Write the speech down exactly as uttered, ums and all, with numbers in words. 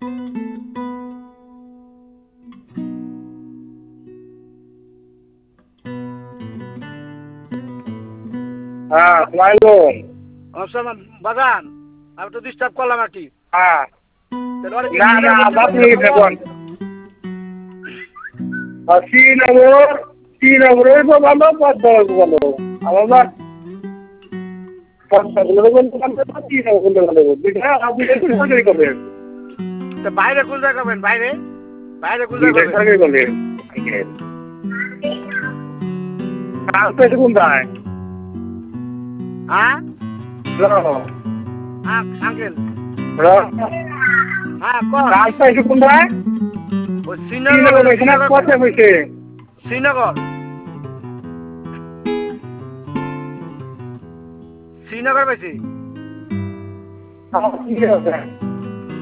হ্যাঁ মাইলুম অবসমান বাগান আমি তো ডিস্টার্ব করলাম আর কি হ্যাঁ তাহলে ওরা কি না না শ্রীনগর বাপু থেকে দেখুন শ্রীনগর শ্রীনগরে তো ভালো পদ্মার ভালো আমার পদ্মাগুলো বলতে পারবে না শ্রীনগর বলতে পারবে দুইটা আপনি একটু সরকারি করবেন তো বাইরে কোন জায়গা করবেন বাইরে বাইরে কোন জায়গা করবেন সরকারি করবেন কাজ কোনটায় হ্যাঁ হ্যালো হ্যাঁ আঙ্কেল হ্যালো হ্যাঁ কর কাজ পাইছে কোনটায় ও শ্রীনগর শ্রীনগর এখানে শ্রীনগর কত হয়েছে শ্রীনগর শ্রীনগর বেশি ঠিক আছে